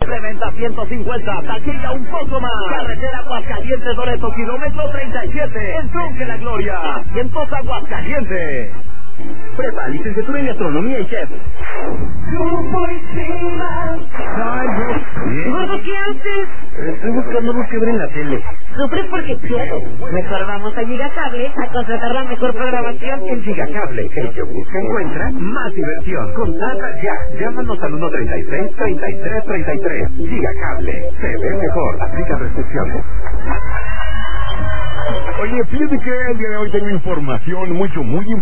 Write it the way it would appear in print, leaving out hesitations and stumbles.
Reventa 150, taquilla un poco más. Carretera Aguascalientes Loreto, kilómetro 37. El Tronque La Gloria. Asientos Aguascalientes. Prepa, licenciatura en gastronomía y chef. Gordo, ¿qué haces? Estoy buscando algo que ver en la tele. Sufres porque quieres. Mejor vamos a Gigacable a contratar la mejor programación. En Gigacable, el que busca encuentra más diversión. Contrata ya. Llámanos al 136-3333. Gigacable. Se ve mejor. Aplica restricciones. Oye, fíjate que el día de hoy tengo información muy importante.